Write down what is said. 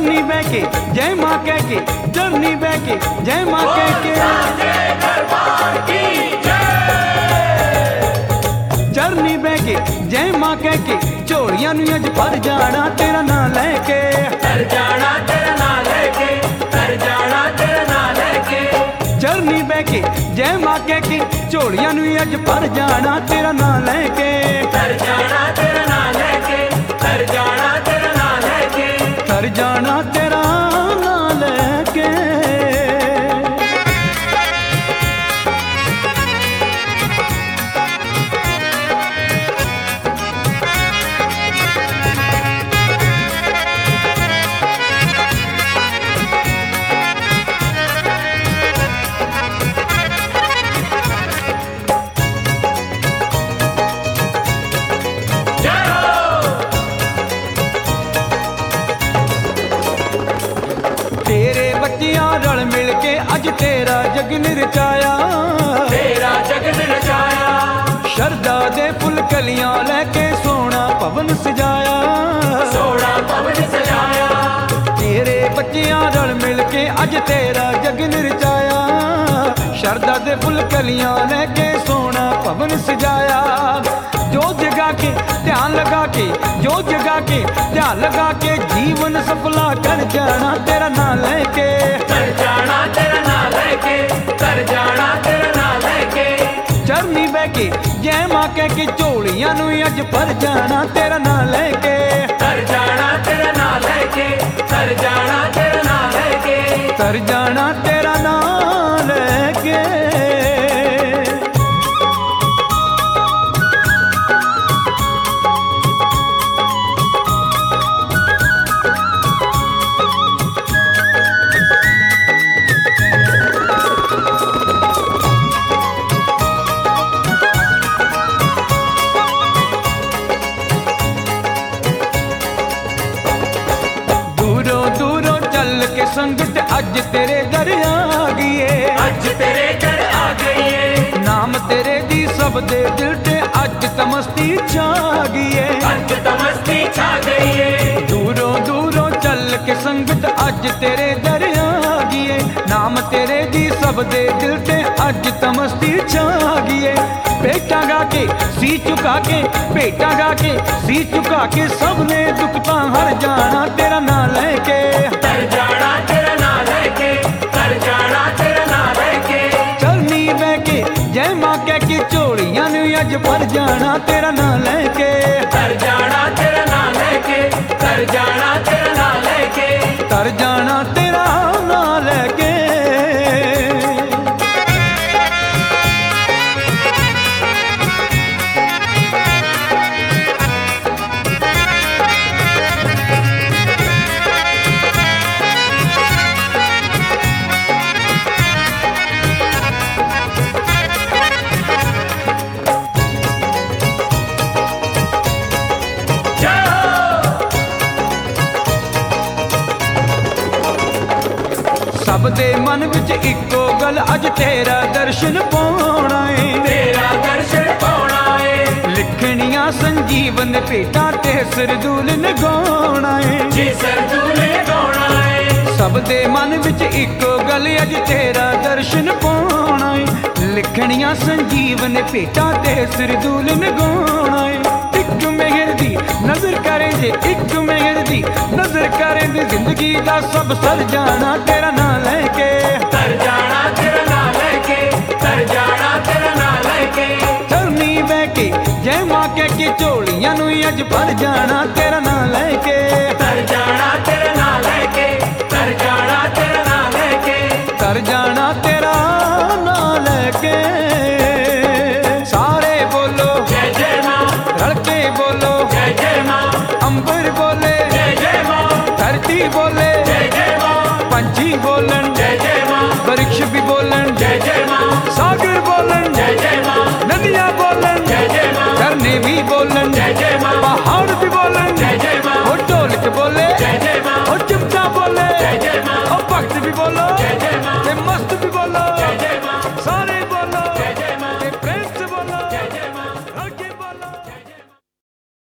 चरनी बह के जय माँ कह के, चरनी बह के जय माँ कह के, चरनी बह के जय माँ कह के, झोलियां नूं अज भर जाना तेरा नां लैके, तर जाना तेरा नां लैके, तर जाना तेरा नां लैके। चरनी बह के जय माँ कह के, झोलियां नूं अज भर जाना तेरा नां लैके, तर जाना तेरा नां लैके, तर जाना तेरा नां लैके। तर जाना तेरा नां लैके। तेरे बच्चियां रल मिल के अज तेरा जगन रचाया, तेरा जगन रचाया। शरदा दे फुल कलियां लैके सोना भवन सजाया, सोना भवन सजाया। तेरे बच्चियां रल मिल के अज तेरा जगन रचाया, शरदा दे फुल कलियां लैके सोना भवन सजाया। जो जगा के ध्यान लगा के, जो जगा के ध्यान लगा के, जीवन सफला कर जाना तेरा नां लैके, तर जाना तेरा नां लैके, तर जाना तेरा नां लैके। चरनी बह के जय माँ कह के, झोलियां नूं अज भर जाना तेरा नां लैके, तर जाना तेरा नां लैके, तर जाना तेरा नां लैके। तर जाना तेरा नां लैके। संगत अज तेरे दर आ गई है, अज तेरे घर आ गई है। नाम तेरे दी सब दे दिल ते अज तमस्ती छा गई है, अज तमस्ती छा गई है। दूरों दूरों चल के संगत अज तेरे दर आ गई है, नाम तेरे दी सब दे दिल ते अज तमस्ती छा गई है। भेटा गा के सी चुका के, भेटा गा के सी चुका के, सब ने दुख तां हर जाना तेरा नां लैके, तर जाना तेरा नां लैके, तर जाना तेरा नां लैके। चरनी बह के जय माँ कह के, झोलियां नूं अज भर जाना तेरा नां लैके, तर जाना तेरा नां लैके, तर जाना तेरा नां लैके। तर जाना तेरा नां लैके। सब दे मन विच इक्को गल, अज तेरा दर्शन पाउणा है, तेरा दर्शन पाउणा है। लिखणियां संजीवन भेटां ते सरदूल नगाउणा है, जी सरदूल गाउणा है। सब दे मन विच इक्को गल, अज तेरा दर्शन पाउणा है। लिखणियां संजीवन भेटां ते सरदूल नगाउणा है। इक मेहर दी नजर करे जे, इक मेहर दी नजर करे ते, जिंदगी दा सब सर जाना तेरा नां लैके, तर जाना तेरा नां लैके, तर जाना तेरा नां लैके। चरनी बह के जय माँ कह के, झोलियां नूं अज भर जाना तेरा नां लैके, तर जाना तेरा नां लैके, तर जाना तेरा नां लैके। तर जाना तेरा नां लैके। सारे बोलो जय जय माँ, रल के बोलो जय जय माँ। अंबर बोले जय जय माँ, धरती बोले, जय जय माँ। पंछी बोलन, जय जय माँ, वृक्ष भी बोलन, जय जय माँ। सागर बोलन, जय जय माँ, नदियाँ बोलन, जय जय माँ। झरने भी बोलन, जय जय माँ, पहाड़ भी बोलन,